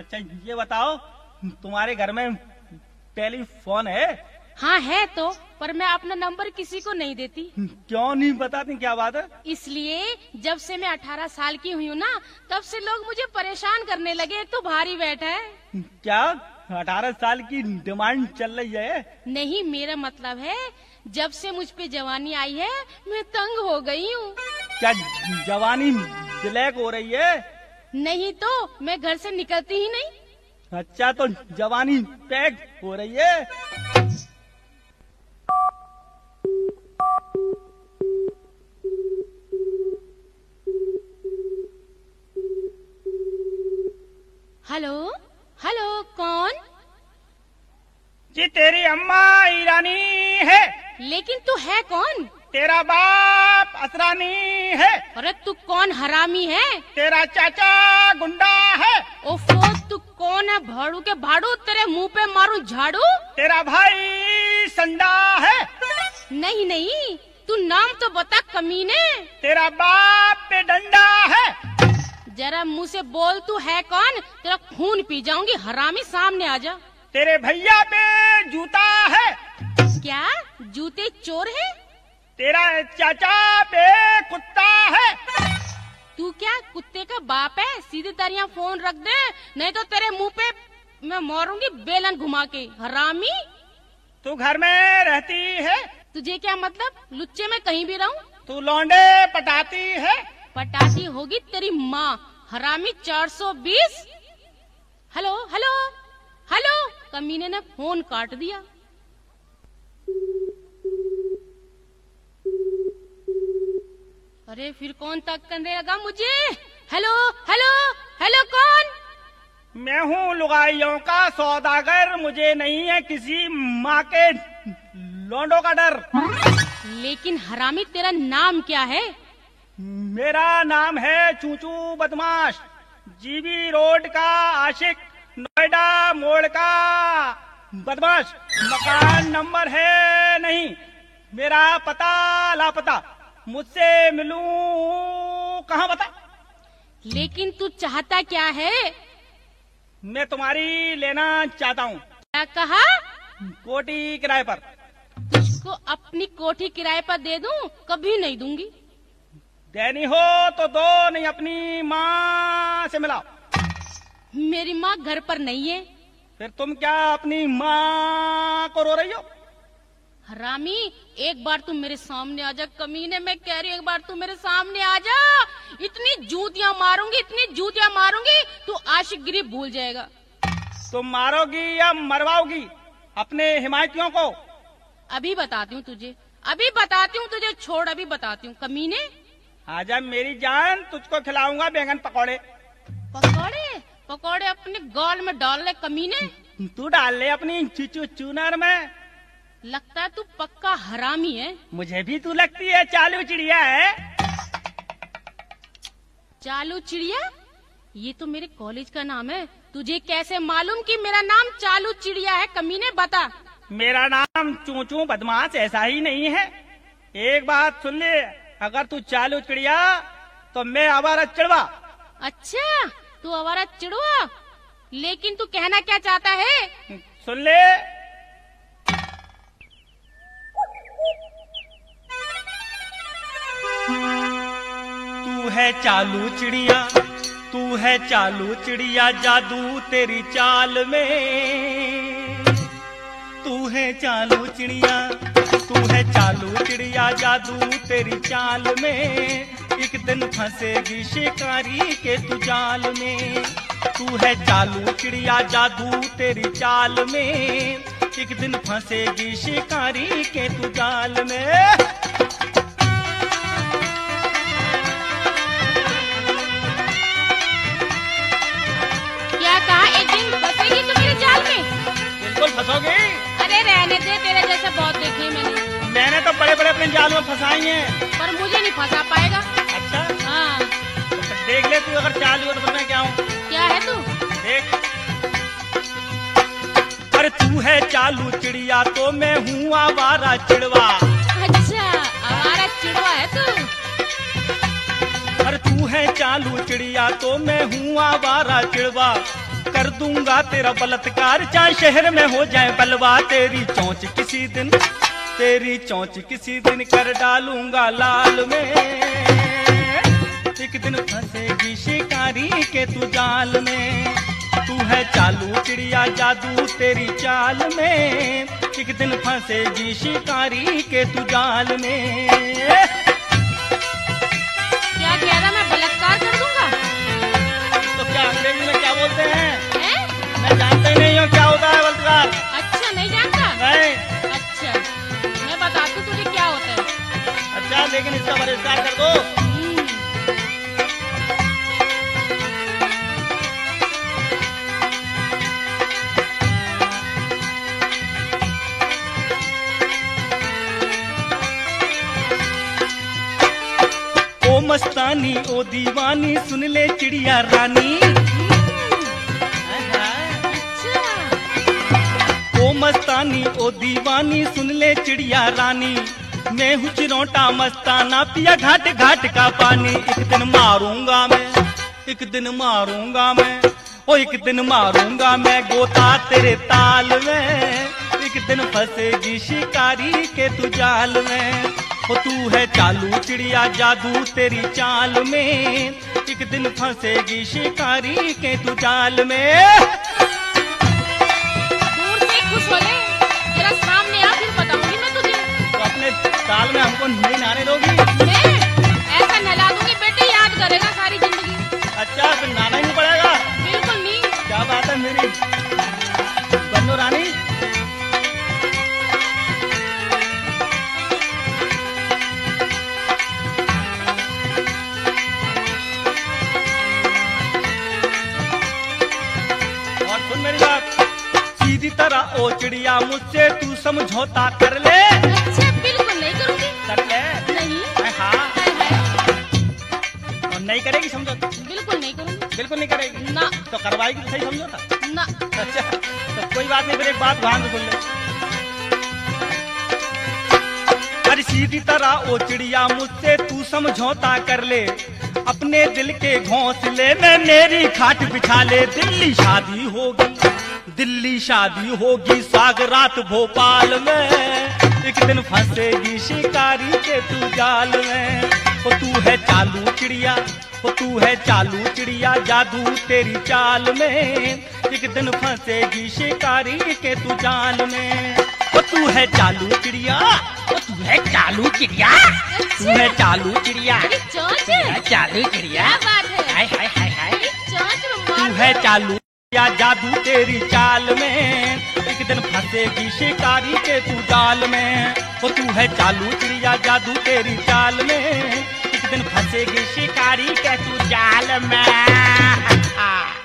अच्छा ये बताओ, तुम्हारे घर में टेलीफोन है? हाँ है तो, पर मैं अपना नंबर किसी को नहीं देती। क्यों नहीं बताती, क्या बात है? इसलिए जब से मैं 18 साल की हुई हूँ ना, तब से लोग मुझे परेशान करने लगे। एक तो भारी बैठा है। क्या 18 साल की डिमांड चल रही है? नहीं, मेरा मतलब है जब से मुझ पे जवानी आई है मैं तंग हो गई हूँ। क्या जवानी ब्लैक हो रही है? नहीं तो मैं घर से निकलती ही नहीं। अच्छा तो जवानी पैक हो रही है। हेलो हेलो, कौन? जी तेरी अम्मा ईरानी है। लेकिन तू है कौन? तेरा बाप असरानी है। अरे तू कौन हरामी है? तेरा चाचा गुंडा है। ओफो, तू कौन है? भाड़ू के भाड़ू, तेरे मुंह पे मारूं झाड़ू। तेरा भाई संडा है। नहीं नहीं, तू नाम तो बता कमीने। तेरा बाप पे डंडा है। जरा मुंह से बोल, तू है कौन? तेरा खून पी जाऊंगी हरामी, सामने आ जा। तेरे भैया पे जूता है। क्या जूते चोर है? तेरा चाचा पे कुत्ता है। तू क्या कुत्ते का बाप है? सीधी तरह फोन रख दे, नहीं तो तेरे मुंह पे मैं मारूंगी बेलन घुमा के, हरामी। तू घर में रहती है? तुझे क्या मतलब? लुच्चे में कहीं भी रहूं? तू लौंडे पटाती है? पटाती होगी तेरी माँ, हरामी 420। हेलो हेलो हेलो, कमीने ने फोन काट दिया। अरे फिर कौन तक करने लगा मुझे? हेलो हेलो हेलो, कौन? मैं हूँ लुगाइयों का सौदागर, मुझे नहीं है किसी माँ के लौंडों का डर। लेकिन हरामी तेरा नाम क्या है? मेरा नाम है चूचू बदमाश, जीबी रोड का आशिक, नोएडा मोड़ का बदमाश। मकान नंबर है नहीं, मेरा पता लापता, मुझसे मिलूं कहाँ बता। लेकिन तू चाहता क्या है? मैं तुम्हारी लेना चाहता हूँ। क्या कहा? कोठी किराए पर। तुझको अपनी कोठी किराए पर दे दूं? कभी नहीं दूंगी। देनी हो तो दो, नहीं अपनी माँ से मिलाओ। मेरी माँ घर पर नहीं है। फिर तुम क्या अपनी माँ को रो रही हो? हरामी, एक बार तू मेरे सामने आ जा। कमीने, मैं कह रही हूँ एक बार तू मेरे सामने आ जा। इतनी जूतियाँ मारूंगी, इतनी जूतियाँ मारूंगी, तू आशिकगिरी भूल जाएगा। तुम मारोगी या मरवाओगी अपने हिमायतियों को? अभी बताती हूँ तुझे, अभी बताती हूँ तुझे, छोड़ अभी बताती हूँ। कमीने आजा मेरी जान, तुझको खिलाऊंगा बैंगन पकौड़े। पकौड़े? पकौड़े अपने गाल में डाल ले कमीने। तू डाल ले अपनी चूचू चूनर में। लगता है तू पक्का हरामी है। मुझे भी तू लगती है चालू चिड़िया है। चालू चिड़िया? ये तो मेरे कॉलेज का नाम है। तुझे कैसे मालूम कि मेरा नाम चालू चिड़िया है? कमीने बता। मेरा नाम चूचू बदमाश ऐसा ही नहीं है। एक बात सुन ले, अगर तू चालू चिड़िया तो मैं आवारा चिड़वा। अच्छा, तू आवारा चिड़वा? लेकिन तू कहना क्या चाहता है? सुन ले। तू है चालू चिड़िया, तू है चालू चिड़िया, जादू तेरी चाल में। तू है चालू चिड़िया, तू है चालू चिड़िया, जादू तेरी चाल में। एक दिन फंसेगी शिकारी के तू जाल में। तू है चालू चिड़िया, जादू तेरी चाल में। एक दिन फंसेगी शिकारी के तू जाल में। क्या कहा? एक दिन फंसेगी तो मेरे जाल में? बिल्कुल फंसोगी। अरे रहने दे, तेरे जैसे बहुत देखे मैंने तो बड़े बड़े अपने जाल में फंसाई हैं, पर मुझे नहीं फंसा पाएगा। अच्छा हाँ, तो देख ले, तू अगर चालू हो तो मैं क्या हूँ? क्या है तू? देख, अरे तू है चालू चिड़िया तो मैं हूँ आवारा चिड़वा। अच्छा, आवारा चिड़वा है तू? अरे तू है चालू चिड़िया तो मैं हूँ आवारा चिड़वा। कर दूंगा तेरा बलात्कार, चाहे शहर में हो जाए बलवा, तेरी चोंच किसी दिन, तेरी चोंच किसी दिन कर डालूंगा लाल में। एक दिन फंसेगी शिकारी के तू जाल में, तू है चालू चिड़िया जादू तेरी चाल में, एक दिन फंसेगी शिकारी के तू जाल में। क्या कह रहा, मैं बलात्कार कर दूंगा? तो क्या अंग्रेजी में क्या बोलते हैं? मैं जानते ही नहीं हूँ क्या होता है बलात्कार। अच्छा नहीं जानता? नहीं। अच्छा मैं बताती हूँ तुझे क्या होता है। अच्छा लेकिन इसका बहिष्कार कर दो। ओ मस्तानी ओ दीवानी सुन ले चिड़िया रानी, ओ मस्तानी ओ दीवानी सुन ले चिड़िया रानी, मैं हूँ चिरौंटा मस्ताना पिया घाट घाट का पानी। एक दिन मारूंगा मैं, एक दिन मारूंगा मैं, ओ एक दिन मारूंगा मैं गोता तेरे ताल में, एक दिन फंसेगी शिकारी के तू जाल में। ओ तू है चालू चिड़िया जादू तेरी चाल में, एक दिन फंसेगी शिकारी के तू जाल में। दूर से खुश हो ले, जरा सामने आ फिर बताऊंगी मैं तुझे। तो अपने ताल में हमको नहीं नहाने दोगी? मैं ऐसा नहला दूंगी बेटे, याद करेगा सारी जिंदगी। अच्छा फिर नहाना ही नहीं पड़ेगा? बिल्कुल नहीं। क्या बात है मेरी बन्नो रानी। और सुन मेरी बात, सीधी तरह ओ चिड़िया मुझसे तू समझौता कर ले। अच्छा बिल्कुल नहीं करूंगी। कर ले। नहीं। हाँ। है। और नहीं करेगी समझौता? बिल्कुल नहीं करूंगी। बिल्कुल नहीं करेगी ना। तो करवाएगी तो सही समझौता? ना। अच्छा तो कोई बात नहीं, फिर एक बात ध्यान से सुन ले। अरे सीधी तरह ओ चिड़िया मुझसे तू समझौता कर ले, अपने दिल के घोंसले में मेरी खाट बिछा ले। दिल्ली शादी होगी, दिल्ली शादी होगी सागरात भोपाल में, एक दिन फंसेगी शिकारी के तू जाल में। ओ तू है चालू चिड़िया, ओ तू है चालू चिड़िया जादू तेरी चाल में, एक दिन फंसेगी शिकारी के तू जाल में। ओ तू है चालू चिड़िया, ओ तू है चालू चिड़िया, तू है चालू चिड़िया, मेरी चोंच। तू है चालू चिड़िया। क्या बात है? हाय हाय हाय हाय। मेरी चोंच में तू मार है दो। चालू चिड़िया जादू तेरी चाल में, एक दिन फंसेगी शिकारी के तू जाल में। ओ तू है चालू चिड़िया जादू तेरी चाल में, एक दिन फंसेगी शिकारी के तू जाल में।